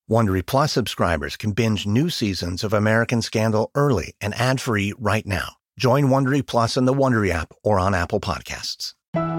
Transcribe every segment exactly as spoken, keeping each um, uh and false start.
Wondery Plus subscribers can binge new seasons of American Scandal early and ad-free right now. Join Wondery Plus in the Wondery app or on Apple Podcasts.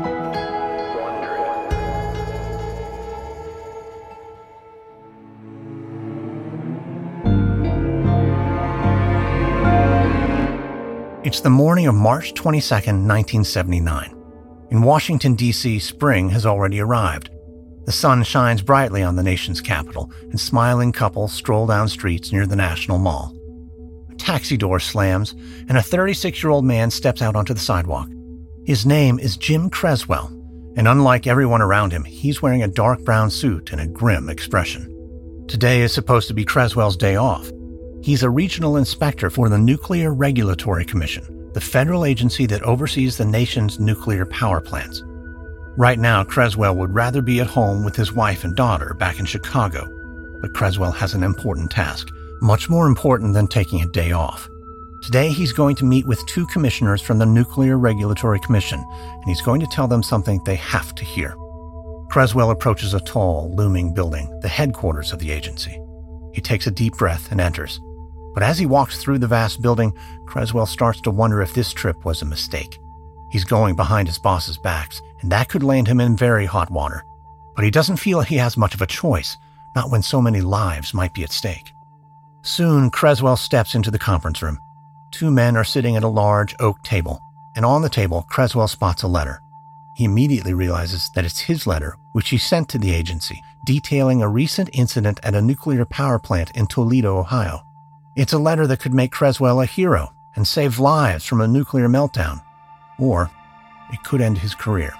It's the morning of March twenty-second, nineteen seventy-nine. In Washington, D C, spring has already arrived. The sun shines brightly on the nation's capital, and smiling couples stroll down streets near the National Mall. A taxi door slams, and a thirty-six-year-old man steps out onto the sidewalk. His name is Jim Creswell, and unlike everyone around him, he's wearing a dark brown suit and a grim expression. Today is supposed to be Creswell's day off. He's a regional inspector for the Nuclear Regulatory Commission, the federal agency that oversees the nation's nuclear power plants. Right now, Creswell would rather be at home with his wife and daughter back in Chicago, but Creswell has an important task, much more important than taking a day off. Today, he's going to meet with two commissioners from the Nuclear Regulatory Commission, and he's going to tell them something they have to hear. Creswell approaches a tall, looming building, the headquarters of the agency. He takes a deep breath and enters. But as he walks through the vast building, Creswell starts to wonder if this trip was a mistake. He's going behind his boss's backs, and that could land him in very hot water. But he doesn't feel he has much of a choice, not when so many lives might be at stake. Soon, Creswell steps into the conference room. Two men are sitting at a large oak table, and on the table, Creswell spots a letter. He immediately realizes that it's his letter, which he sent to the agency, detailing a recent incident at a nuclear power plant in Toledo, Ohio. It's a letter that could make Creswell a hero and save lives from a nuclear meltdown. Or it could end his career.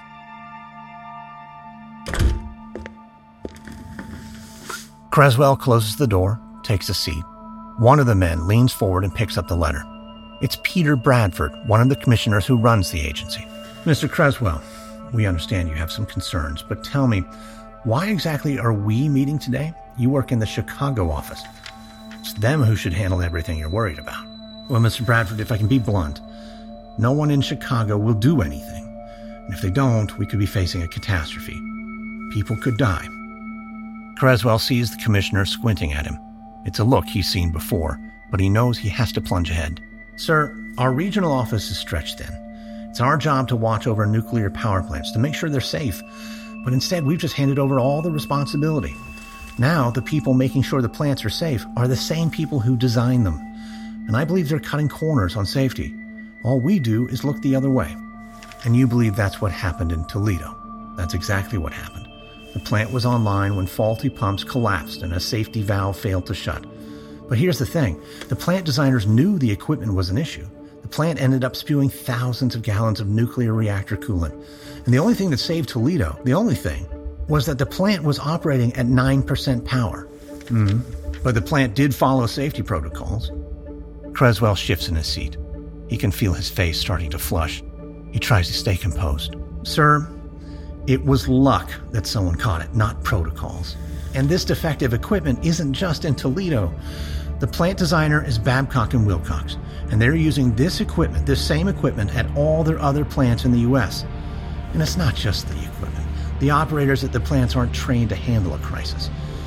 Creswell closes the door, takes a seat. One of the men leans forward and picks up the letter. It's Peter Bradford, one of the commissioners who runs the agency. Mister Creswell, we understand you have some concerns, but tell me, why exactly are we meeting today? You work in the Chicago office. It's them who should handle everything you're worried about. Well, Mister Bradford, if I can be blunt, no one in Chicago will do anything. And if they don't, we could be facing a catastrophe. People could die. Creswell sees the commissioner squinting at him. It's a look he's seen before, but he knows he has to plunge ahead. Sir, our regional office is stretched thin. It's our job to watch over nuclear power plants, to make sure they're safe. But instead, we've just handed over all the responsibility. Now, the people making sure the plants are safe are the same people who design them. And I believe they're cutting corners on safety. All we do is look the other way. And you believe that's what happened in Toledo. That's exactly what happened. The plant was online when faulty pumps collapsed and a safety valve failed to shut. But here's the thing. The plant designers knew the equipment was an issue. The plant ended up spewing thousands of gallons of nuclear reactor coolant. And the only thing that saved Toledo, the only thing, was that the plant was operating at nine percent power. Mm-hmm. But the plant did follow safety protocols. Creswell shifts in his seat. He can feel his face starting to flush. He tries to stay composed. Sir, it was luck that someone caught it, not protocols. And this defective equipment isn't just in Toledo. The plant designer is Babcock and Wilcox, and they're using this equipment, this same equipment, at all their other plants in the U S. And it's not just the equipment. The operators at the plants aren't trained to handle a crisis.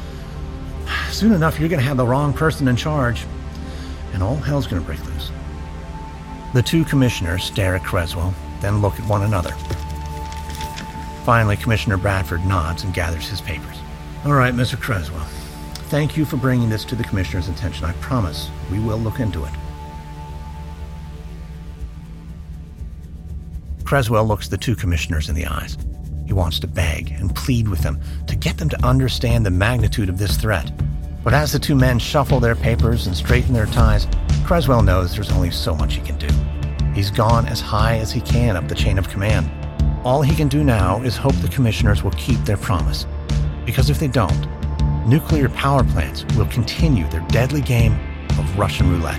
Soon enough, you're going to have the wrong person in charge, and all hell's going to break loose. The two commissioners stare at Creswell, then look at one another. Finally, Commissioner Bradford nods and gathers his papers. All right, Mister Creswell. Thank you for bringing this to the commissioner's attention. I promise we will look into it. Creswell looks the two commissioners in the eyes. He wants to beg and plead with them to get them to understand the magnitude of this threat. But as the two men shuffle their papers and straighten their ties, Creswell knows there's only so much he can do. He's gone as high as he can up the chain of command. All he can do now is hope the commissioners will keep their promise. Because if they don't, nuclear power plants will continue their deadly game of Russian roulette.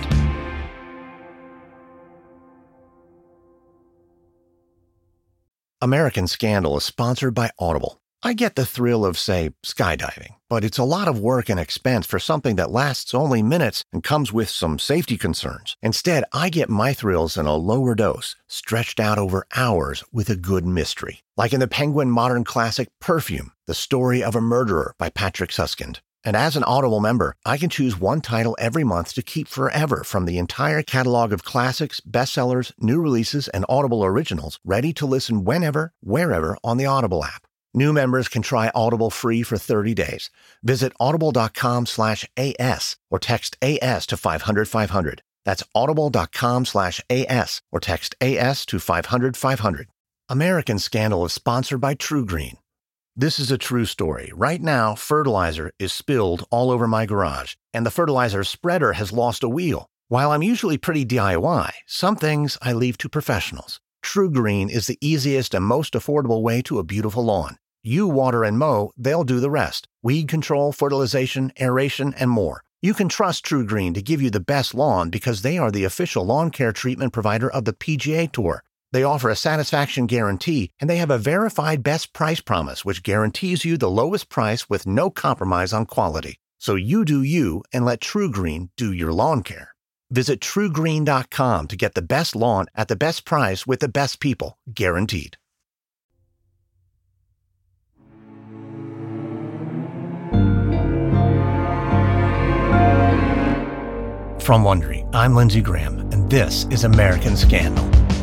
American Scandal is sponsored by Audible. I get the thrill of, say, skydiving, but it's a lot of work and expense for something that lasts only minutes and comes with some safety concerns. Instead, I get my thrills in a lower dose, stretched out over hours with a good mystery. Like in the Penguin modern classic Perfume, The Story of a Murderer by Patrick Suskind. And as an Audible member, I can choose one title every month to keep forever from the entire catalog of classics, bestsellers, new releases, and Audible originals, ready to listen whenever, wherever on the Audible app. New members can try Audible free for thirty days. Visit audible.com slash AS or text A S to five hundred five hundred. That's audible.com slash AS or text A S to five hundred five hundred. American Scandal is sponsored by TruGreen. This is a true story. Right now, fertilizer is spilled all over my garage, and the fertilizer spreader has lost a wheel. While I'm usually pretty D I Y, some things I leave to professionals. TruGreen is the easiest and most affordable way to a beautiful lawn. You water and mow, they'll do the rest. Weed control, fertilization, aeration, and more. You can trust TruGreen to give you the best lawn because they are the official lawn care treatment provider of the P G A Tour. They offer a satisfaction guarantee, and they have a verified best price promise, which guarantees you the lowest price with no compromise on quality. So you do you and let TruGreen do your lawn care. Visit True Green dot com to get the best lawn at the best price with the best people, guaranteed. From Wondery, I'm Lindsey Graham, and this is American Scandal.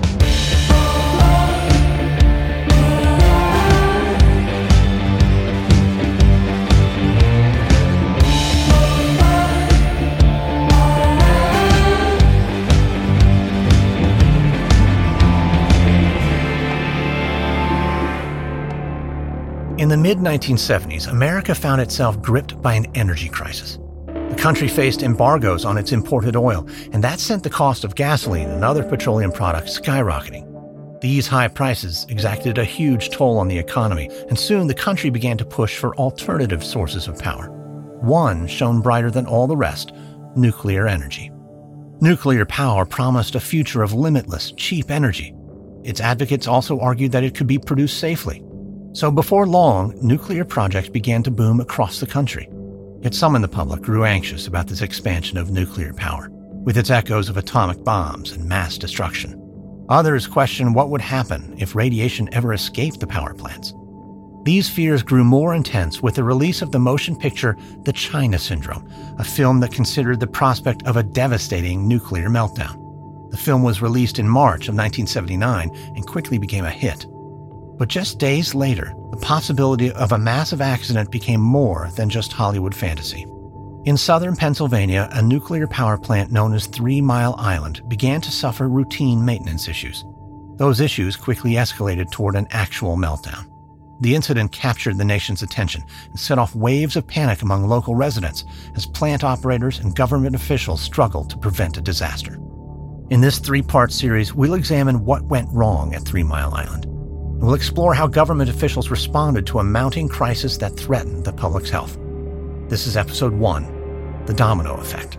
In the mid nineteen seventies, America found itself gripped by an energy crisis. The country faced embargoes on its imported oil, and that sent the cost of gasoline and other petroleum products skyrocketing. These high prices exacted a huge toll on the economy, and soon the country began to push for alternative sources of power. One shone brighter than all the rest: nuclear energy. Nuclear power promised a future of limitless, cheap energy. Its advocates also argued that it could be produced safely. So before long, nuclear projects began to boom across the country. Yet some in the public grew anxious about this expansion of nuclear power, with its echoes of atomic bombs and mass destruction. Others questioned what would happen if radiation ever escaped the power plants. These fears grew more intense with the release of the motion picture The China Syndrome, a film that considered the prospect of a devastating nuclear meltdown. The film was released in March of nineteen seventy-nine and quickly became a hit. But just days later, the possibility of a massive accident became more than just Hollywood fantasy. In southern Pennsylvania, a nuclear power plant known as Three Mile Island began to suffer routine maintenance issues. Those issues quickly escalated toward an actual meltdown. The incident captured the nation's attention and set off waves of panic among local residents as plant operators and government officials struggled to prevent a disaster. In this three-part series, we'll examine what went wrong at Three Mile Island. We'll explore how government officials responded to a mounting crisis that threatened the public's health. This is Episode one, The Domino Effect.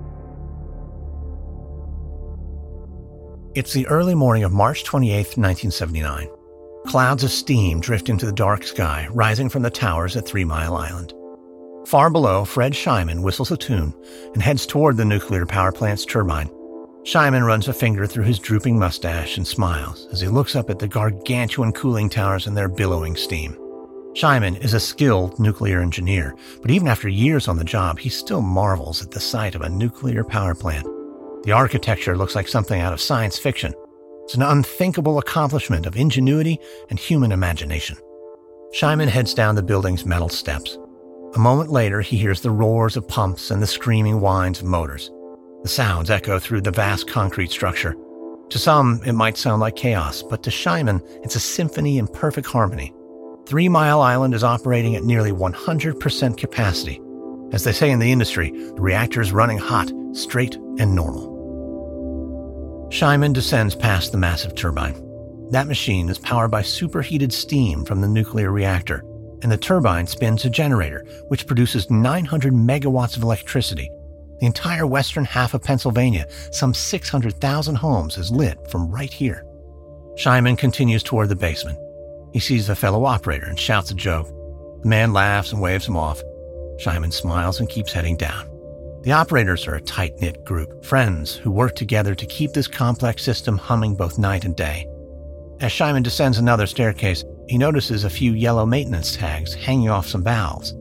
It's the early morning of March twenty-eighth, nineteen seventy-nine. Clouds of steam drift into the dark sky, rising from the towers at Three Mile Island. Far below, Fred Shyman whistles a tune and heads toward the nuclear power plant's turbine. Shyman runs a finger through his drooping mustache and smiles as he looks up at the gargantuan cooling towers and their billowing steam. Shyman is a skilled nuclear engineer, but even after years on the job, he still marvels at the sight of a nuclear power plant. The architecture looks like something out of science fiction. It's an unthinkable accomplishment of ingenuity and human imagination. Shyman heads down the building's metal steps. A moment later, he hears the roars of pumps and the screaming whines of motors. The sounds echo through the vast concrete structure. To some, it might sound like chaos, but to Shyman, it's a symphony in perfect harmony. Three Mile Island is operating at nearly one hundred percent capacity. As they say in the industry, the reactor is running hot, straight, and normal. Shyman descends past the massive turbine. That machine is powered by superheated steam from the nuclear reactor, and the turbine spins a generator, which produces nine hundred megawatts of electricity. The entire western half of Pennsylvania, some six hundred thousand homes, is lit from right here. Shyman continues toward the basement. He sees a fellow operator and shouts a joke. The man laughs and waves him off. Shyman smiles and keeps heading down. The operators are a tight-knit group, friends who work together to keep this complex system humming both night and day. As Shyman descends another staircase, he notices a few yellow maintenance tags hanging off some valves.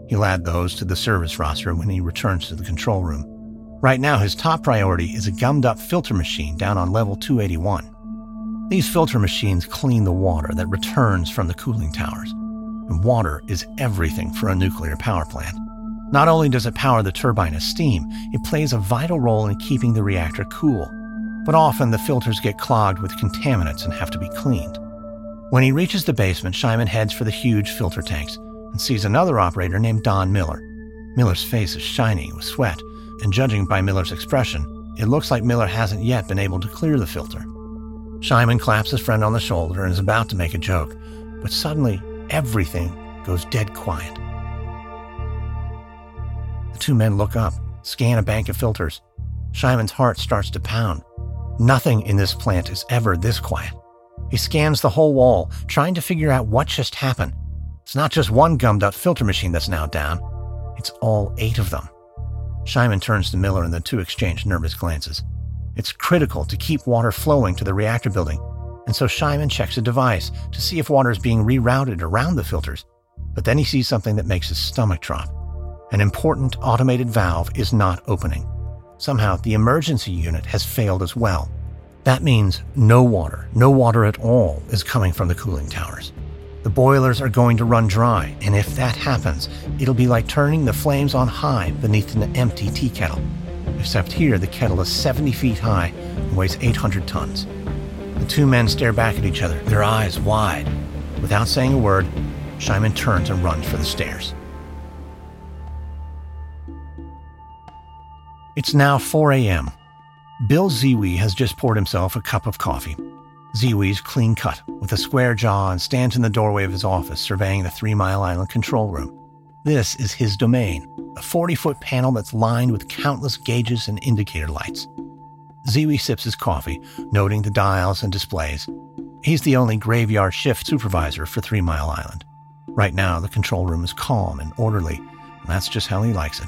He'll add those to the service roster when he returns to the control room. Right now, his top priority is a gummed-up filter machine down on level two eighty-one. These filter machines clean the water that returns from the cooling towers. And water is everything for a nuclear power plant. Not only does it power the turbine as steam, it plays a vital role in keeping the reactor cool. But often the filters get clogged with contaminants and have to be cleaned. When he reaches the basement, Shyman heads for the huge filter tanks and sees another operator named Don Miller. Miller's face is shiny with sweat, and judging by Miller's expression, it looks like Miller hasn't yet been able to clear the filter. Shyman claps his friend on the shoulder and is about to make a joke, but suddenly everything goes dead quiet. The two men look up, scan a bank of filters. Shyman's heart starts to pound. Nothing in this plant is ever this quiet. He scans the whole wall, trying to figure out what just happened. It's not just one gummed-up filter machine that's now down. It's all eight of them. Shyman turns to Miller and the two exchange nervous glances. It's critical to keep water flowing to the reactor building, and so Shyman checks a device to see if water is being rerouted around the filters. But then he sees something that makes his stomach drop. An important automated valve is not opening. Somehow, the emergency unit has failed as well. That means no water, no water at all, is coming from the cooling towers. The boilers are going to run dry, and if that happens, it'll be like turning the flames on high beneath an empty tea kettle. Except here, the kettle is seventy feet high and weighs eight hundred tons. The two men stare back at each other, their eyes wide. Without saying a word, Shyman turns and runs for the stairs. It's now four a.m. Bill Ziwi has just poured himself a cup of coffee. Ziwi's clean cut, with a square jaw, and stands in the doorway of his office surveying the Three Mile Island control room. This is his domain, a forty-foot panel that's lined with countless gauges and indicator lights. Ziwi sips his coffee, noting the dials and displays. He's the only graveyard shift supervisor for Three Mile Island. Right now, the control room is calm and orderly, and that's just how he likes it.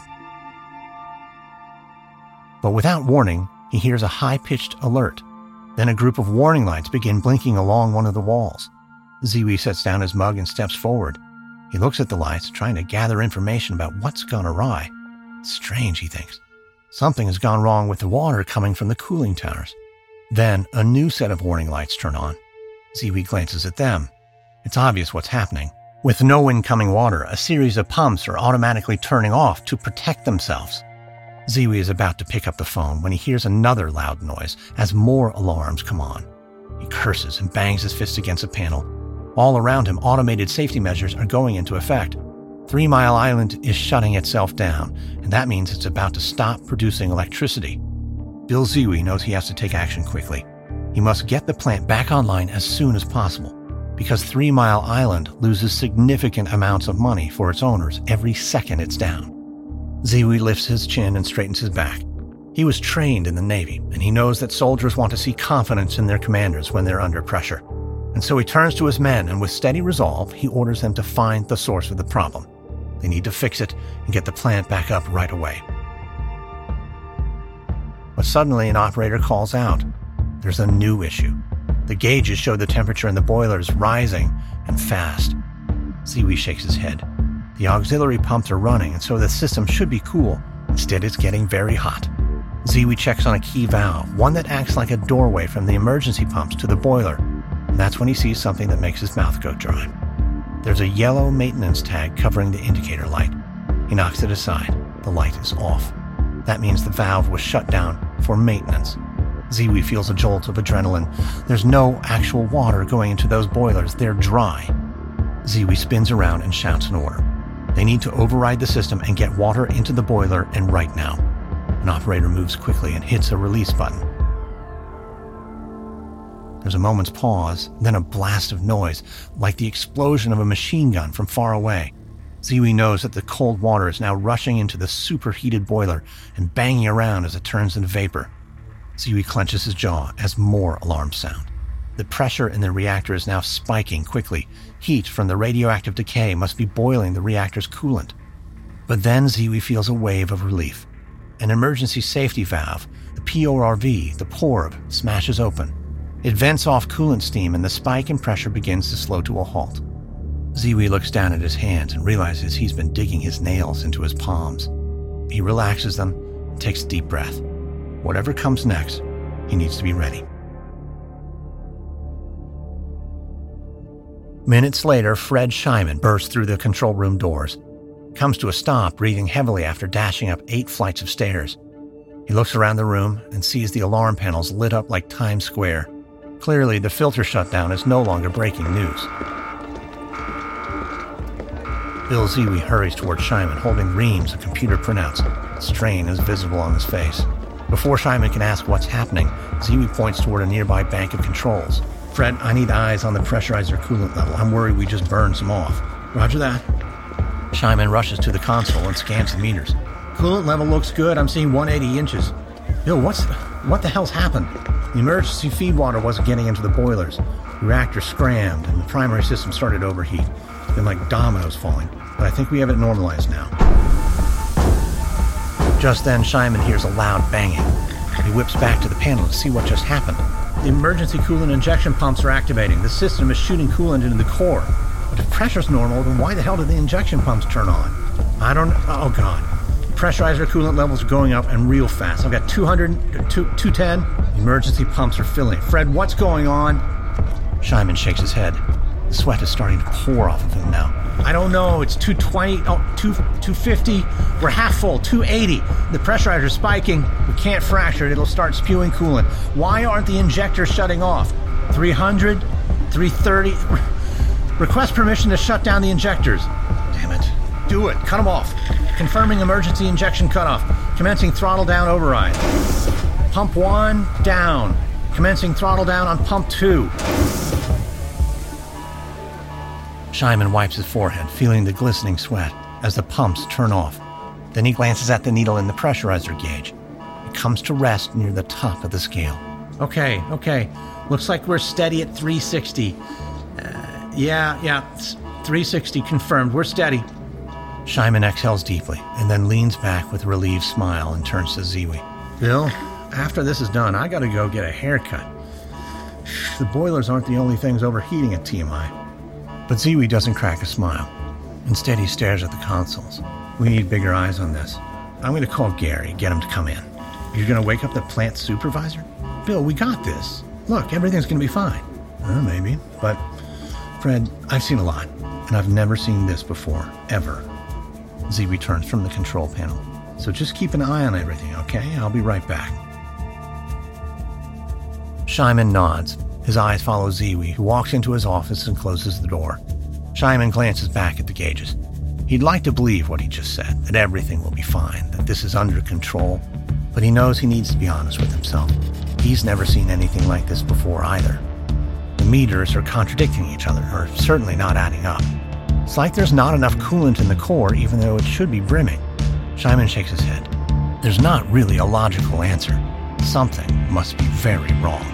But without warning, he hears a high-pitched alert. Then a group of warning lights begin blinking along one of the walls. Ziwi sets down his mug and steps forward. He looks at the lights, trying to gather information about what's gone awry. Strange, he thinks. Something has gone wrong with the water coming from the cooling towers. Then a new set of warning lights turn on. Ziwi glances at them. It's obvious what's happening. With no incoming water, a series of pumps are automatically turning off to protect themselves. Ziwi is about to pick up the phone when he hears another loud noise as more alarms come on. He curses and bangs his fist against a panel. All around him, automated safety measures are going into effect. Three Mile Island is shutting itself down, and that means it's about to stop producing electricity. Bill Ziwi knows he has to take action quickly. He must get the plant back online as soon as possible, because Three Mile Island loses significant amounts of money for its owners every second it's down. Ziwi lifts his chin and straightens his back. He was trained in the Navy, and he knows that soldiers want to see confidence in their commanders when they're under pressure. And so he turns to his men, and with steady resolve, he orders them to find the source of the problem. They need to fix it and get the plant back up right away. But suddenly an operator calls out. There's a new issue. The gauges show the temperature in the boilers rising and fast. Ziwi shakes his head. The auxiliary pumps are running, and so the system should be cool. Instead, it's getting very hot. Ziwi checks on a key valve, one that acts like a doorway from the emergency pumps to the boiler. And that's when he sees something that makes his mouth go dry. There's a yellow maintenance tag covering the indicator light. He knocks it aside. The light is off. That means the valve was shut down for maintenance. Ziwi feels a jolt of adrenaline. There's no actual water going into those boilers. They're dry. Ziwi spins around and shouts an order. They need to override the system and get water into the boiler, and right now. An operator moves quickly and hits a release button. There's a moment's pause, then a blast of noise, like the explosion of a machine gun from far away. Ziwi knows that the cold water is now rushing into the superheated boiler and banging around as it turns into vapor. Ziwi clenches his jaw as more alarms sound. The pressure in the reactor is now spiking quickly. Heat from the radioactive decay must be boiling the reactor's coolant. But then Ziwi feels a wave of relief. An emergency safety valve, the P O R V, the P O R V, smashes open. It vents off coolant steam and the spike in pressure begins to slow to a halt. Ziwi looks down at his hands and realizes he's been digging his nails into his palms. He relaxes them and takes a deep breath. Whatever comes next, he needs to be ready. Minutes later, Fred Shyman bursts through the control room doors, comes to a stop, breathing heavily after dashing up eight flights of stairs. He looks around the room and sees the alarm panels lit up like Times Square. Clearly, the filter shutdown is no longer breaking news. Bill Ziwi hurries toward Shyman, holding reams of computer printouts. Strain is visible on his face. Before Shyman can ask what's happening, Ziwi points toward a nearby bank of controls. Fred, I need eyes on the pressurizer coolant level. I'm worried we just burned some off. Roger that. Shyman rushes to the console and scans the meters. Coolant level looks good. I'm seeing one hundred eighty inches. Bill, what's the, what the hell's happened? The emergency feed water wasn't getting into the boilers. The reactor scrammed and the primary system started to overheat. It's been like dominoes falling, but I think we have it normalized now. Just then, Shyman hears a loud banging. He whips back to the panel to see what just happened. The emergency coolant injection pumps are activating. The system is shooting coolant into the core. But if pressure's normal, then why the hell did the injection pumps turn on? I don't... Oh, God. The pressurizer coolant levels are going up and real fast. I've got two hundred, two ten. The emergency pumps are filling. Fred, what's going on? Shyman shakes his head. The sweat is starting to pour off of him now. I don't know. It's two twenty. Oh, two, two fifty. We're half full. two eighty. The pressurizer's spiking. We can't fracture it. It'll start spewing coolant. Why aren't the injectors shutting off? three hundred? three thirty? Request permission to shut down the injectors. Damn it. Do it. Cut them off. Confirming emergency injection cutoff. Commencing throttle down override. Pump one, down. Commencing throttle down on pump two. Shyman wipes his forehead, feeling the glistening sweat as the pumps turn off. Then he glances at the needle in the pressurizer gauge. It comes to rest near the top of the scale. Okay, okay. Looks like we're steady at three sixty. Uh, yeah, yeah, three sixty confirmed. We're steady. Shyman exhales deeply and then leans back with a relieved smile and turns to Ziwi. Bill, after this is done, I gotta go get a haircut. The boilers aren't the only things overheating at T M I. But Ziwi doesn't crack a smile. Instead, he stares at the consoles. We need bigger eyes on this. I'm going to call Gary, get him to come in. You're going to wake up the plant supervisor? Bill, we got this. Look, everything's going to be fine. Uh, maybe. But, Fred, I've seen a lot, and I've never seen this before, ever. Ziwi turns from the control panel. So just keep an eye on everything, okay? I'll be right back. Shyman nods. His eyes follow Ziwi, who walks into his office and closes the door. Shyman glances back at the gauges. He'd like to believe what he just said, that everything will be fine, that this is under control, but he knows he needs to be honest with himself. He's never seen anything like this before either. The meters are contradicting each other, or certainly not adding up. It's like there's not enough coolant in the core, even though it should be brimming. Shyman shakes his head. There's not really a logical answer. Something must be very wrong.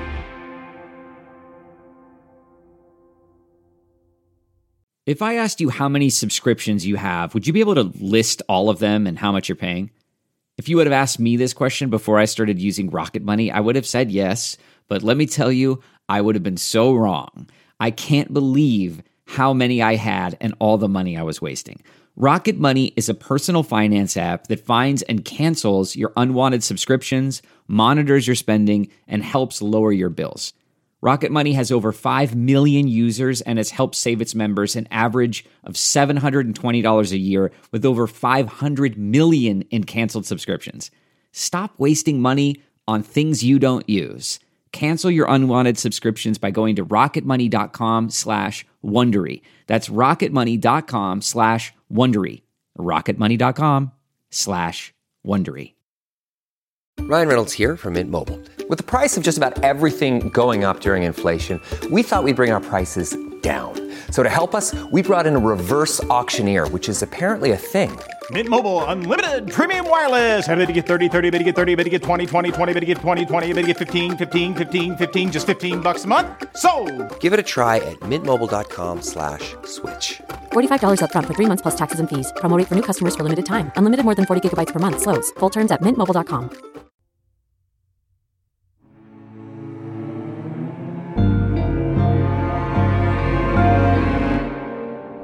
If I asked you how many subscriptions you have, would you be able to list all of them and how much you're paying? If you would have asked me this question before I started using Rocket Money, I would have said yes, but let me tell you, I would have been so wrong. I can't believe how many I had and all the money I was wasting. Rocket Money is a personal finance app that finds and cancels your unwanted subscriptions, monitors your spending, and helps lower your bills. Rocket Money has over five million users and has helped save its members an average of seven hundred twenty dollars a year with over five hundred million in canceled subscriptions. Stop wasting money on things you don't use. Cancel your unwanted subscriptions by going to rocketmoney.com slash Wondery. That's rocketmoney.com slash Wondery. rocketmoney.com slash Wondery. Ryan Reynolds here from Mint Mobile. With the price of just about everything going up during inflation, we thought we'd bring our prices down. So to help us, we brought in a reverse auctioneer, which is apparently a thing. Mint Mobile Unlimited Premium Wireless. How to get thirty, thirty, bit to get thirty, bit to get twenty, twenty, twenty, bit to get twenty, twenty, bit to get fifteen, fifteen, fifteen, fifteen, just fifteen bucks a month? Sold! Give it a try at mintmobile.com slash switch. forty-five dollars up front for three months plus taxes and fees. Promo rate for new customers for limited time. Unlimited more than forty gigabytes per month. Slows full terms at mint mobile dot com.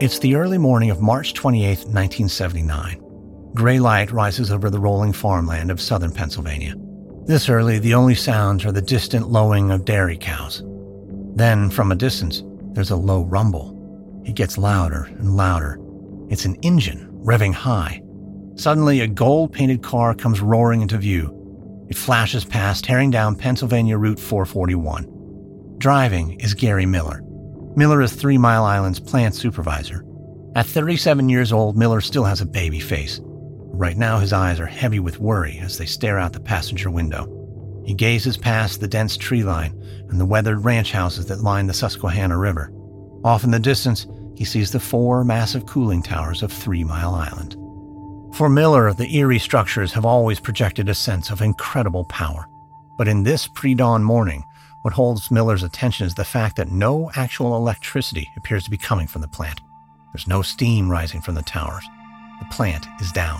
It's the early morning of March twenty-eighth, nineteen seventy-nine. Gray light rises over the rolling farmland of southern Pennsylvania. This early, the only sounds are the distant lowing of dairy cows. Then, from a distance, there's a low rumble. It gets louder and louder. It's an engine revving high. Suddenly, a gold-painted car comes roaring into view. It flashes past, tearing down Pennsylvania Route four forty-one. Driving is Gary Miller. Miller is Three Mile Island's plant supervisor. At thirty-seven years old, Miller still has a baby face. Right now, his eyes are heavy with worry as they stare out the passenger window. He gazes past the dense tree line and the weathered ranch houses that line the Susquehanna River. Off in the distance, he sees the four massive cooling towers of Three Mile Island. For Miller, the eerie structures have always projected a sense of incredible power. But in this pre-dawn morning, what holds Miller's attention is the fact that no actual electricity appears to be coming from the plant. There's no steam rising from the towers. The plant is down.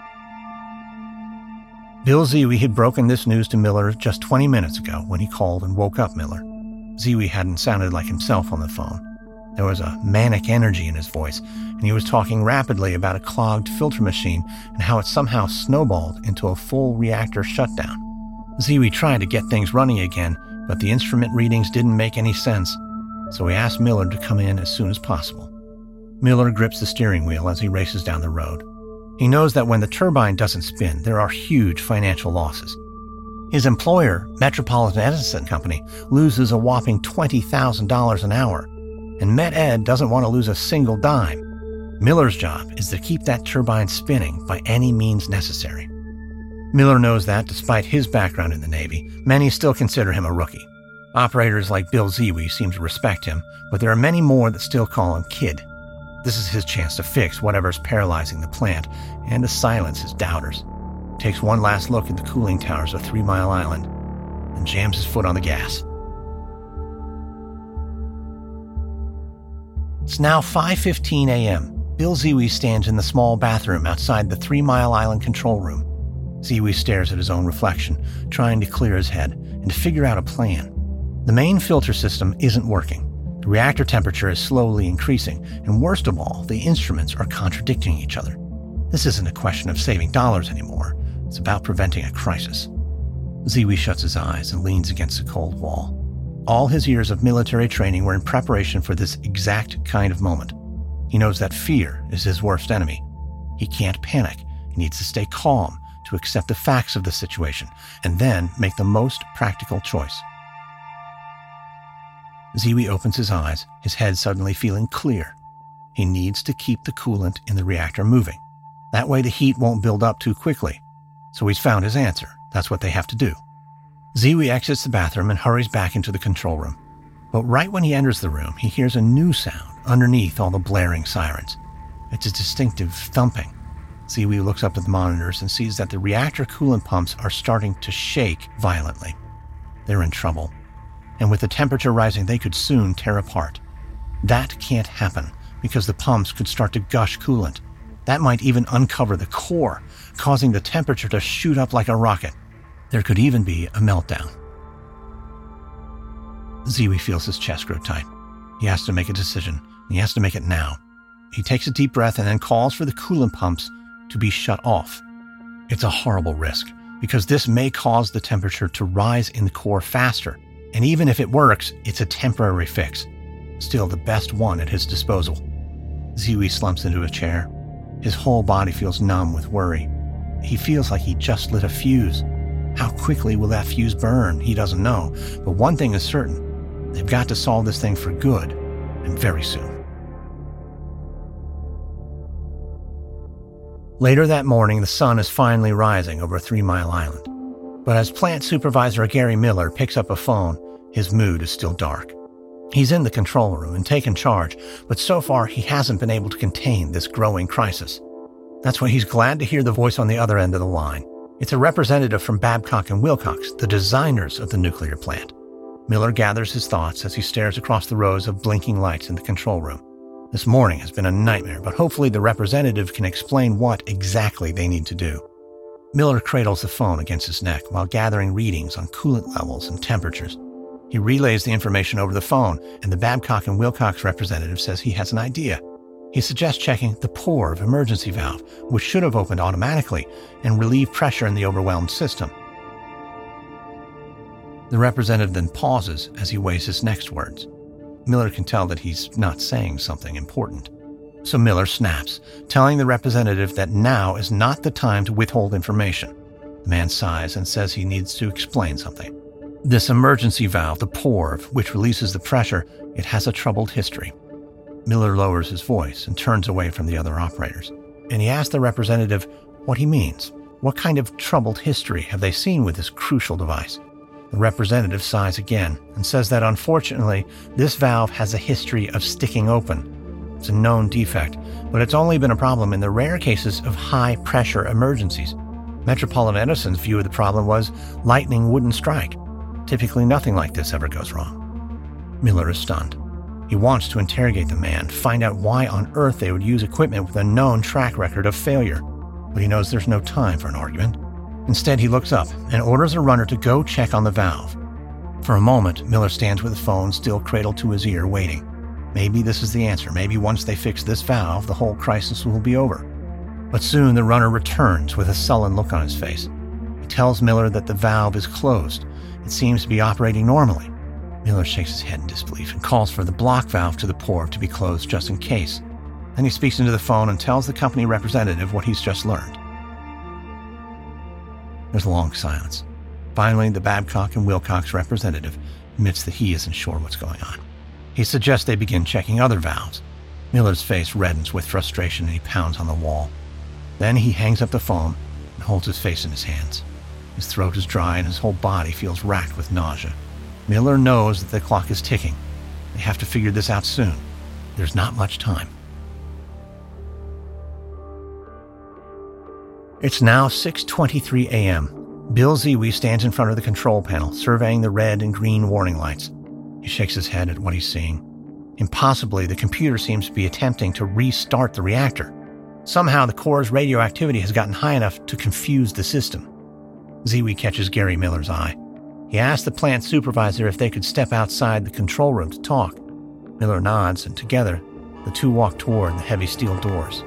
Bill Zewe had broken this news to Miller just twenty minutes ago when he called and woke up Miller. Zewe hadn't sounded like himself on the phone. There was a manic energy in his voice, and he was talking rapidly about a clogged filter machine and how it somehow snowballed into a full reactor shutdown. Zewe tried to get things running again, but the instrument readings didn't make any sense, so he asked Miller to come in as soon as possible. Miller grips the steering wheel as he races down the road. He knows that when the turbine doesn't spin, there are huge financial losses. His employer, Metropolitan Edison Company, loses a whopping twenty thousand dollars an hour, and Met-Ed doesn't want to lose a single dime. Miller's job is to keep that turbine spinning by any means necessary. Miller knows that, despite his background in the Navy, many still consider him a rookie. Operators like Bill Zewe seem to respect him, but there are many more that still call him Kid. This is his chance to fix whatever's paralyzing the plant and to silence his doubters. He takes one last look at the cooling towers of Three Mile Island and jams his foot on the gas. It's now five fifteen a.m. Bill Zewe stands in the small bathroom outside the Three Mile Island control room. Zewe stares at his own reflection, trying to clear his head and to figure out a plan. The main filter system isn't working. The reactor temperature is slowly increasing, and worst of all, the instruments are contradicting each other. This isn't a question of saving dollars anymore. It's about preventing a crisis. Zewe shuts his eyes and leans against a cold wall. All his years of military training were in preparation for this exact kind of moment. He knows that fear is his worst enemy. He can't panic. He needs to stay calm, to accept the facts of the situation, and then make the most practical choice. Zewe opens his eyes, his head suddenly feeling clear. He needs to keep the coolant in the reactor moving. That way the heat won't build up too quickly. So he's found his answer. That's what they have to do. Zewe exits the bathroom and hurries back into the control room. But right when he enters the room, he hears a new sound underneath all the blaring sirens. It's a distinctive thumping. Zewe looks up at the monitors and sees that the reactor coolant pumps are starting to shake violently. They're in trouble. And with the temperature rising, they could soon tear apart. That can't happen because the pumps could start to gush coolant. That might even uncover the core, causing the temperature to shoot up like a rocket. There could even be a meltdown. Zewe feels his chest grow tight. He has to make a decision, and he has to make it now. He takes a deep breath and then calls for the coolant pumps to be shut off. It's a horrible risk, because this may cause the temperature to rise in the core faster. And even if it works, it's a temporary fix. Still the best one at his disposal. Zewe slumps into a chair. His whole body feels numb with worry. He feels like he just lit a fuse. How quickly will that fuse burn? He doesn't know. But one thing is certain. They've got to solve this thing for good, and very soon. Later that morning, the sun is finally rising over Three Mile Island. But as plant supervisor Gary Miller picks up a phone, his mood is still dark. He's in the control room and taken charge, but so far he hasn't been able to contain this growing crisis. That's why he's glad to hear the voice on the other end of the line. It's a representative from Babcock and Wilcox, the designers of the nuclear plant. Miller gathers his thoughts as he stares across the rows of blinking lights in the control room. This morning has been a nightmare, but hopefully the representative can explain what exactly they need to do. Miller cradles the phone against his neck while gathering readings on coolant levels and temperatures. He relays the information over the phone, and the Babcock and Wilcox representative says he has an idea. He suggests checking the Porv emergency valve, which should have opened automatically and relieved pressure in the overwhelmed system. The representative then pauses as he weighs his next words. Miller can tell that he's not saying something important. So Miller snaps, telling the representative that now is not the time to withhold information. The man sighs and says he needs to explain something. This emergency valve, the Porv, which releases the pressure, it has a troubled history. Miller lowers his voice and turns away from the other operators. And he asks the representative what he means. What kind of troubled history have they seen with this crucial device? The representative sighs again and says that unfortunately, this valve has a history of sticking open. It's a known defect, but it's only been a problem in the rare cases of high-pressure emergencies. Metropolitan Edison's view of the problem was lightning wouldn't strike. Typically, nothing like this ever goes wrong. Miller is stunned. He wants to interrogate the man, find out why on earth they would use equipment with a known track record of failure. But he knows there's no time for an argument. Instead, he looks up and orders a runner to go check on the valve. For a moment, Miller stands with the phone still cradled to his ear, waiting. Maybe this is the answer. Maybe once they fix this valve, the whole crisis will be over. But soon the runner returns with a sullen look on his face. He tells Miller that the valve is closed. It seems to be operating normally. Miller shakes his head in disbelief and calls for the block valve to the Porv to be closed just in case. Then he speaks into the phone and tells the company representative what he's just learned. There's a long silence. Finally, the Babcock and Wilcox representative admits that he isn't sure what's going on. He suggests they begin checking other valves. Miller's face reddens with frustration and he pounds on the wall. Then he hangs up the phone and holds his face in his hands. His throat is dry and his whole body feels racked with nausea. Miller knows that the clock is ticking. They have to figure this out soon. There's not much time. It's now six twenty-three a.m. Bill Ziwi stands in front of the control panel, surveying the red and green warning lights. He shakes his head at what he's seeing. Impossibly, the computer seems to be attempting to restart the reactor. Somehow, the core's radioactivity has gotten high enough to confuse the system. Ziwi catches Gary Miller's eye. He asks the plant supervisor if they could step outside the control room to talk. Miller nods, and together, the two walk toward the heavy steel doors.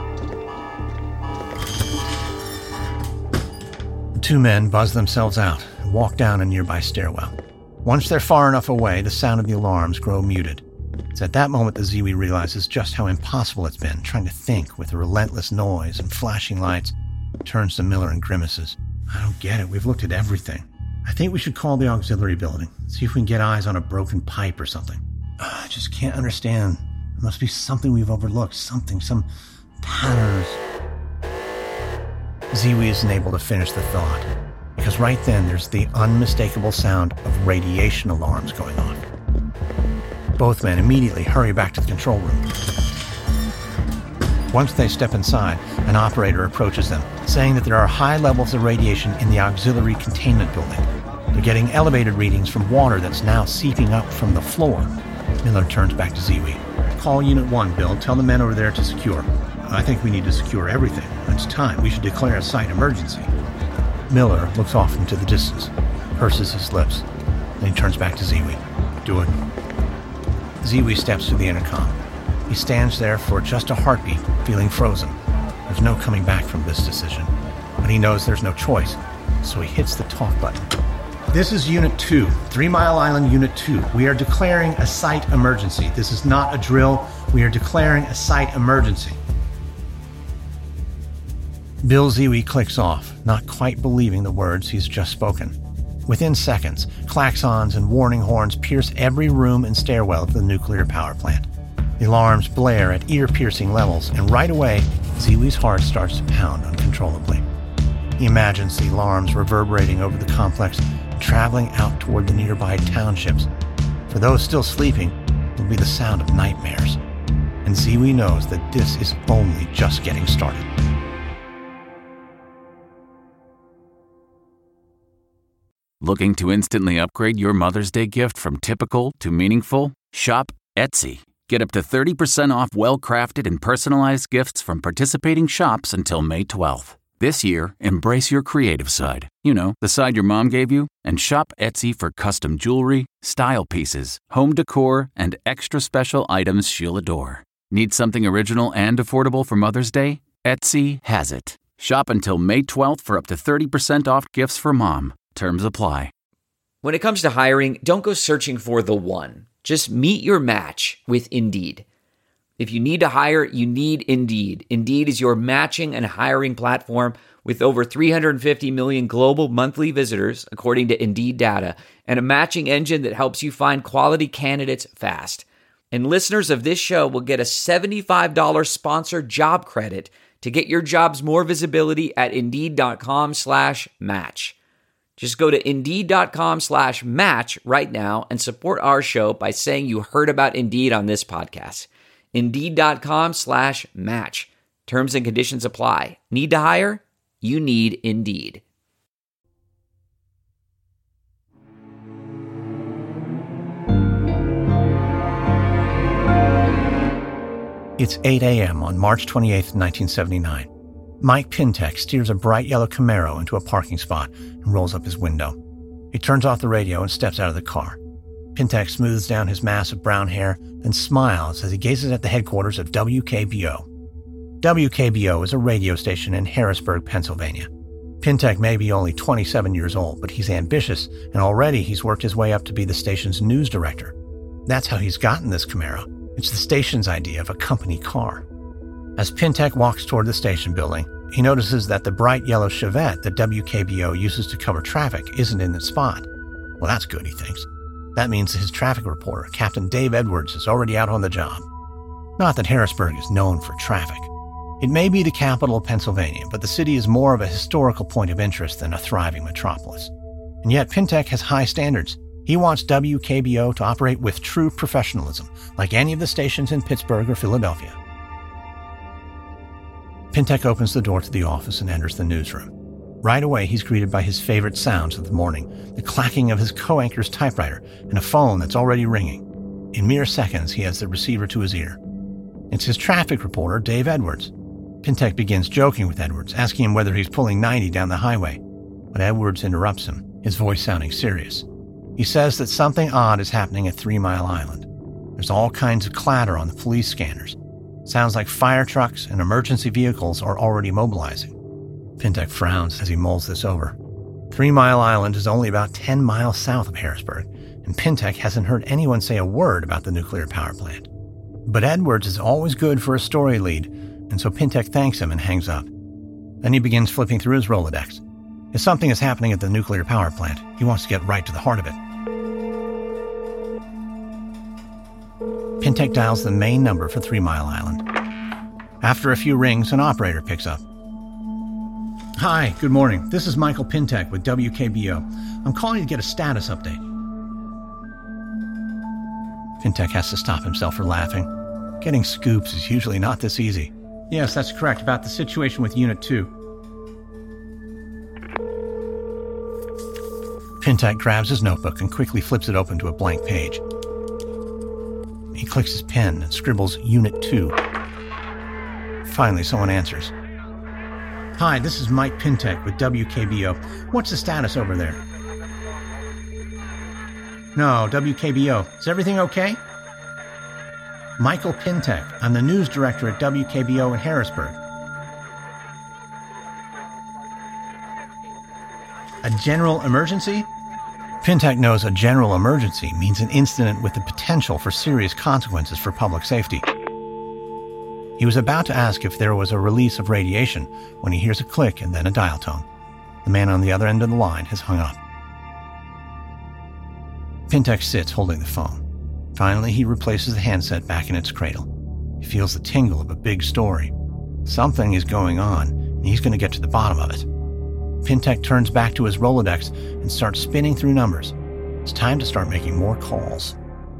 The two men buzz themselves out and walk down a nearby stairwell. Once they're far enough away, the sound of the alarms grow muted. It's at that moment that Ziwi realizes just how impossible it's been trying to think with the relentless noise and flashing lights. Turns to Miller and grimaces. I don't get it. We've looked at everything. I think we should call the auxiliary building. See if we can get eyes on a broken pipe or something. Uh, I just can't understand. There must be something we've overlooked. Something, some patterns. Ziwi isn't able to finish the thought, because right then there's the unmistakable sound of radiation alarms going on. Both men immediately hurry back to the control room. Once they step inside, an operator approaches them, saying that there are high levels of radiation in the auxiliary containment building. They're getting elevated readings from water that's now seeping up from the floor. Miller turns back to Ziwi. Call Unit one, Bill. Tell the men over there to secure. I think we need to secure everything. It's time. We should declare a site emergency. Miller looks off into the distance, purses his lips. Then he turns back to Ziwi. Do it. Ziwi steps to the intercom. He stands there for just a heartbeat, feeling frozen. There's no coming back from this decision. But he knows there's no choice, so he hits the talk button. This is Unit two, Three Mile Island Unit two. We are declaring a site emergency. This is not a drill. We are declaring a site emergency. Bill Ziwi clicks off, not quite believing the words he's just spoken. Within seconds, klaxons and warning horns pierce every room and stairwell of the nuclear power plant. The alarms blare at ear-piercing levels, and right away, Ziwi's heart starts to pound uncontrollably. He imagines the alarms reverberating over the complex, traveling out toward the nearby townships. For those still sleeping, it will be the sound of nightmares. And Ziwi knows that this is only just getting started. Looking to instantly upgrade your Mother's Day gift from typical to meaningful? Shop Etsy. Get up to thirty percent off well-crafted and personalized gifts from participating shops until May twelfth. This year, embrace your creative side. You know, the side your mom gave you. And shop Etsy for custom jewelry, style pieces, home decor, and extra special items she'll adore. Need something original and affordable for Mother's Day? Etsy has it. Shop until May twelfth for up to thirty percent off gifts for mom. Terms apply. When it comes to hiring, don't go searching for the one. Just meet your match with Indeed. If you need to hire, you need Indeed. Indeed is your matching and hiring platform with over three hundred fifty million global monthly visitors, according to Indeed data, and a matching engine that helps you find quality candidates fast. And listeners of this show will get a seventy-five dollars sponsored job credit to get your jobs more visibility at Indeed.com slash match. Just go to Indeed.com slash match right now and support our show by saying you heard about Indeed on this podcast. Indeed.com slash match. Terms and conditions apply. Need to hire? You need Indeed. It's eight a.m. on March twenty-eighth, nineteen seventy-nine. Mike Pintek steers a bright yellow Camaro into a parking spot and rolls up his window. He turns off the radio and steps out of the car. Pintek smooths down his mass of brown hair, then smiles as he gazes at the headquarters of W K B O. W K B O is a radio station in Harrisburg, Pennsylvania. Pintek may be only twenty-seven years old, but he's ambitious, and already he's worked his way up to be the station's news director. That's how he's gotten this Camaro. It's the station's idea of a company car. As Pintek walks toward the station building, he notices that the bright yellow Chevette that W K B O uses to cover traffic isn't in its spot. Well, that's good, he thinks. That means his traffic reporter, Captain Dave Edwards, is already out on the job. Not that Harrisburg is known for traffic. It may be the capital of Pennsylvania, but the city is more of a historical point of interest than a thriving metropolis. And yet Pintek has high standards. He wants W K B O to operate with true professionalism, like any of the stations in Pittsburgh or Philadelphia. Pintek opens the door to the office and enters the newsroom. Right away, he's greeted by his favorite sounds of the morning, the clacking of his co-anchor's typewriter and a phone that's already ringing. In mere seconds, he has the receiver to his ear. It's his traffic reporter, Dave Edwards. Pintek begins joking with Edwards, asking him whether he's pulling ninety down the highway. But Edwards interrupts him, his voice sounding serious. He says that something odd is happening at Three Mile Island. There's all kinds of clatter on the police scanners. Sounds like fire trucks and emergency vehicles are already mobilizing. Pintek frowns as he mulls this over. Three Mile Island is only about ten miles south of Harrisburg, and Pintek hasn't heard anyone say a word about the nuclear power plant. But Edwards is always good for a story lead, and so Pintek thanks him and hangs up. Then he begins flipping through his Rolodex. If something is happening at the nuclear power plant, he wants to get right to the heart of it. Pintek dials the main number for Three Mile Island. After a few rings, an operator picks up. Hi, good morning. This is Michael Pintek with W K B O. I'm calling to get a status update. Pintek has to stop himself from laughing. Getting scoops is usually not this easy. Yes, that's correct, about the situation with Unit two. Pintek grabs his notebook and quickly flips it open to a blank page. He clicks his pen and scribbles Unit two. Finally, someone answers. Hi, this is Mike Pintek with W K B O. What's the status over there? No, W K B O. Is everything okay? Michael Pintek. I'm the news director at W K B O in Harrisburg. A general emergency? Pintek knows a general emergency means an incident with the potential for serious consequences for public safety. He was about to ask if there was a release of radiation when he hears a click and then a dial tone. The man on the other end of the line has hung up. Pintek sits holding the phone. Finally, he replaces the handset back in its cradle. He feels the tingle of a big story. Something is going on, and he's going to get to the bottom of it. Pintek turns back to his Rolodex and starts spinning through numbers. It's time to start making more calls.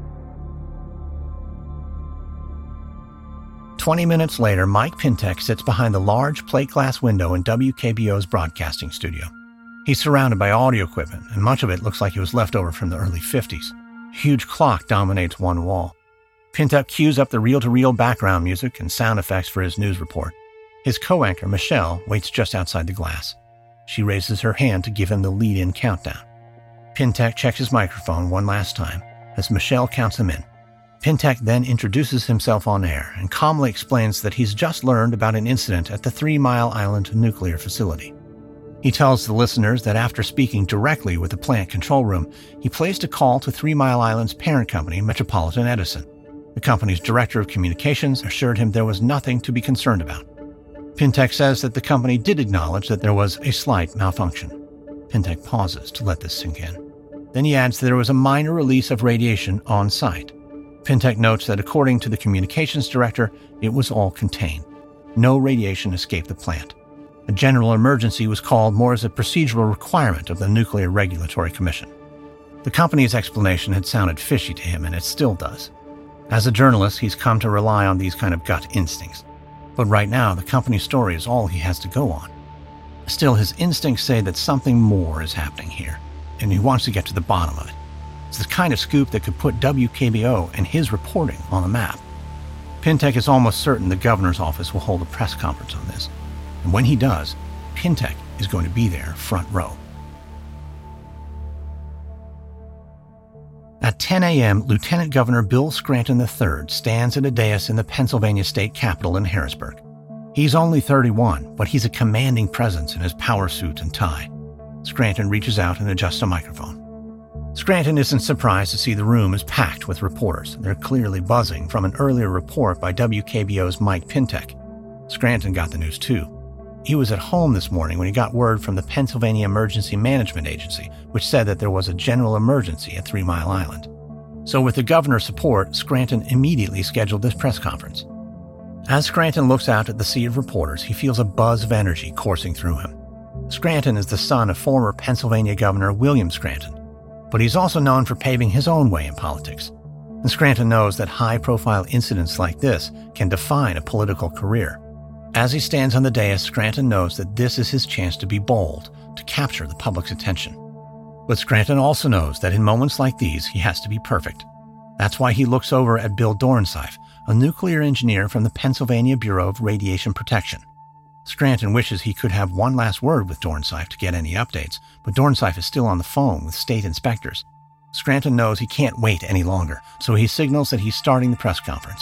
Twenty minutes later, Mike Pintek sits behind the large plate glass window in W K B O's broadcasting studio. He's surrounded by audio equipment, and much of it looks like it was left over from the early fifties. A huge clock dominates one wall. Pintek cues up the reel-to-reel background music and sound effects for his news report. His co-anchor, Michelle, waits just outside the glass. She raises her hand to give him the lead-in countdown. Pintek checks his microphone one last time as Michelle counts him in. Pintek then introduces himself on air and calmly explains that he's just learned about an incident at the Three Mile Island nuclear facility. He tells the listeners that after speaking directly with the plant control room, he placed a call to Three Mile Island's parent company, Metropolitan Edison. The company's director of communications assured him there was nothing to be concerned about. Pintek says that the company did acknowledge that there was a slight malfunction. Pintek pauses to let this sink in. Then he adds that there was a minor release of radiation on site. Pintek notes that according to the communications director, it was all contained. No radiation escaped the plant. A general emergency was called more as a procedural requirement of the Nuclear Regulatory Commission. The company's explanation had sounded fishy to him, and it still does. As a journalist, he's come to rely on these kind of gut instincts. But right now, the company's story is all he has to go on. Still, his instincts say that something more is happening here, and he wants to get to the bottom of it. It's the kind of scoop that could put W K B O and his reporting on the map. Pintek is almost certain the governor's office will hold a press conference on this. And when he does, Pintek is going to be there front row. At ten a.m., Lieutenant Governor Bill Scranton the third stands at a dais in the Pennsylvania state capitol in Harrisburg. He's only thirty-one, but he's a commanding presence in his power suit and tie. Scranton reaches out and adjusts a microphone. Scranton isn't surprised to see the room is packed with reporters. They're clearly buzzing from an earlier report by W K B O's Mike Pintek. Scranton got the news too. He was at home this morning when he got word from the Pennsylvania Emergency Management Agency, which said that there was a general emergency at Three Mile Island. So with the governor's support, Scranton immediately scheduled this press conference. As Scranton looks out at the sea of reporters, he feels a buzz of energy coursing through him. Scranton is the son of former Pennsylvania Governor William Scranton, but he's also known for paving his own way in politics. And Scranton knows that high-profile incidents like this can define a political career. As he stands on the dais, Scranton knows that this is his chance to be bold, to capture the public's attention. But Scranton also knows that in moments like these, he has to be perfect. That's why he looks over at Bill Dornsife, a nuclear engineer from the Pennsylvania Bureau of Radiation Protection. Scranton wishes he could have one last word with Dornsife to get any updates, but Dornsife is still on the phone with state inspectors. Scranton knows he can't wait any longer, so he signals that he's starting the press conference.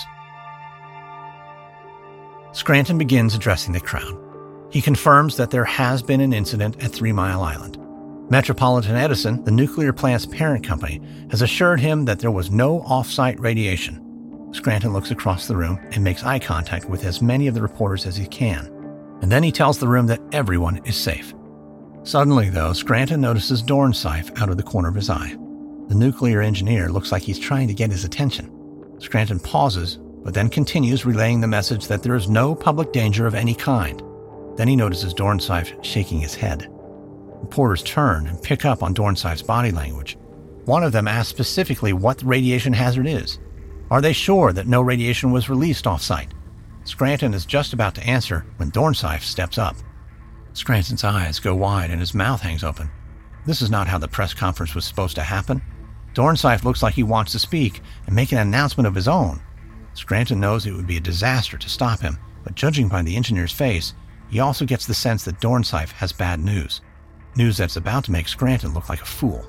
Scranton begins addressing the crowd. He confirms that there has been an incident at Three Mile Island. Metropolitan Edison, the nuclear plant's parent company, has assured him that there was no off-site radiation. Scranton looks across the room and makes eye contact with as many of the reporters as he can. And then he tells the room that everyone is safe. Suddenly, though, Scranton notices Dornsife out of the corner of his eye. The nuclear engineer looks like he's trying to get his attention. Scranton pauses, but then continues relaying the message that there is no public danger of any kind. Then he notices Dornsife shaking his head. Reporters turn and pick up on Dornsife's body language. One of them asks specifically what the radiation hazard is. Are they sure that no radiation was released off-site? Scranton is just about to answer when Dornsife steps up. Scranton's eyes go wide and his mouth hangs open. This is not how the press conference was supposed to happen. Dornsife looks like he wants to speak and make an announcement of his own. Scranton knows it would be a disaster to stop him, but judging by the engineer's face, he also gets the sense that Dornsife has bad news. News that's about to make Scranton look like a fool.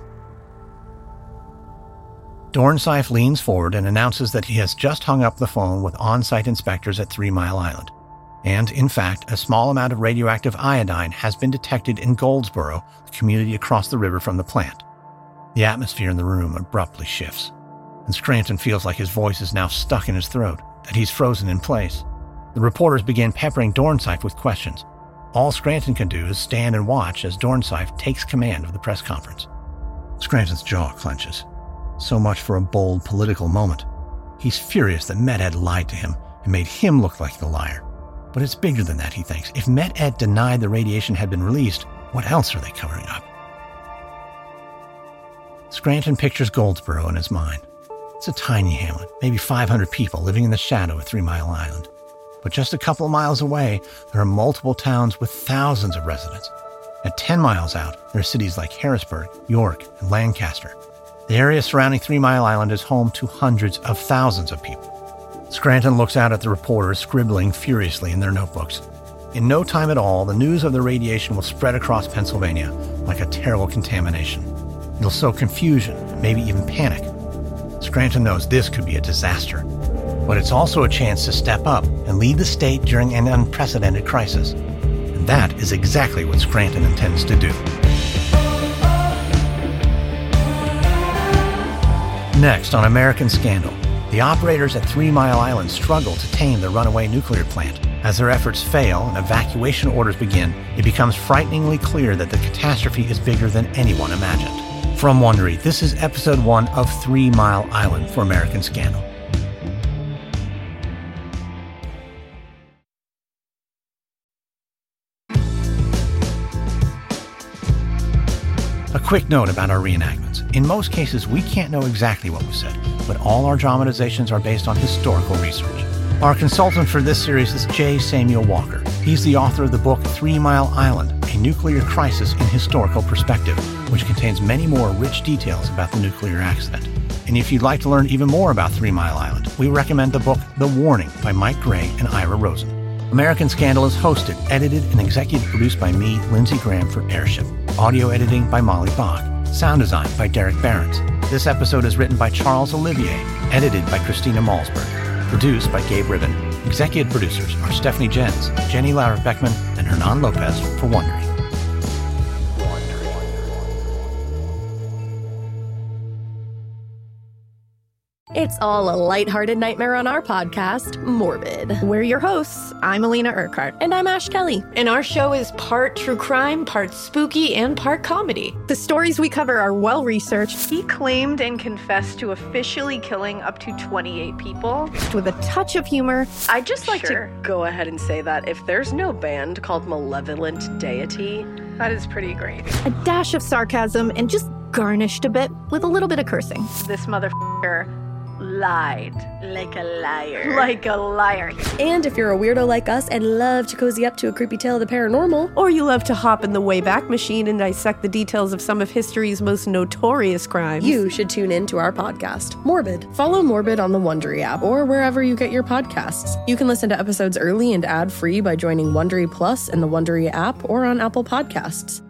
Dornsife leans forward and announces that he has just hung up the phone with on-site inspectors at Three Mile Island. And, in fact, a small amount of radioactive iodine has been detected in Goldsboro, the community across the river from the plant. The atmosphere in the room abruptly shifts, and Scranton feels like his voice is now stuck in his throat, that he's frozen in place. The reporters begin peppering Dornsife with questions. All Scranton can do is stand and watch as Dornsife takes command of the press conference. Scranton's jaw clenches. So much for a bold political moment. He's furious that MetEd lied to him and made him look like the liar. But it's bigger than that, he thinks. If MetEd denied the radiation had been released, what else are they covering up? Scranton pictures Goldsboro in his mind. It's a tiny hamlet, maybe five hundred people living in the shadow of Three Mile Island. But just a couple of miles away, there are multiple towns with thousands of residents. At ten miles out, there are cities like Harrisburg, York, and Lancaster. The area surrounding Three Mile Island is home to hundreds of thousands of people. Scranton looks out at the reporters scribbling furiously in their notebooks. In no time at all, the news of the radiation will spread across Pennsylvania like a terrible contamination. It'll sow confusion, maybe even panic. Scranton knows this could be a disaster. But it's also a chance to step up and lead the state during an unprecedented crisis. And that is exactly what Scranton intends to do. Next on American Scandal, the operators at Three Mile Island struggle to tame the runaway nuclear plant. As their efforts fail and evacuation orders begin, it becomes frighteningly clear that the catastrophe is bigger than anyone imagined. From Wondery, this is episode one of Three Mile Island for American Scandal. A quick note about our reenactments. In most cases, we can't know exactly what was said, but all our dramatizations are based on historical research. Our consultant for this series is J. Samuel Walker. He's the author of the book Three Mile Island, A Nuclear Crisis in Historical Perspective, which contains many more rich details about the nuclear accident. And if you'd like to learn even more about Three Mile Island, we recommend the book The Warning by Mike Gray and Ira Rosen. American Scandal is hosted, edited, and executive produced by me, Lindsey Graham, for Airship. Audio editing by Molly Bach. Sound design by Derek Behrens. This episode is written by Charles Olivier, edited by Christina Malsberg. Produced by Gabe Ribbon. Executive producers are Stephanie Jens, Jenny Lara Beckman, and Hernan Lopez for Wondery. It's all a lighthearted nightmare on our podcast, Morbid. We're your hosts. I'm Alina Urquhart. And I'm Ash Kelly. And our show is part true crime, part spooky, and part comedy. The stories we cover are well-researched. He claimed and confessed to officially killing up to twenty-eight people. With a touch of humor. I'd just like Sure. to go ahead and say that if there's no band called Malevolent Deity, That is pretty great. A dash of sarcasm and just garnished a bit with a little bit of cursing. This motherfucker lied. like a liar. Like a liar. And if you're a weirdo like us and love to cozy up to a creepy tale of the paranormal, Or you love to hop in the Wayback Machine and dissect the details of some of history's most notorious crimes. you should tune in to our podcast, Morbid. Follow Morbid on the Wondery app or wherever you get your podcasts. You can listen to episodes early and ad-free by joining Wondery Plus in the Wondery app or on Apple Podcasts.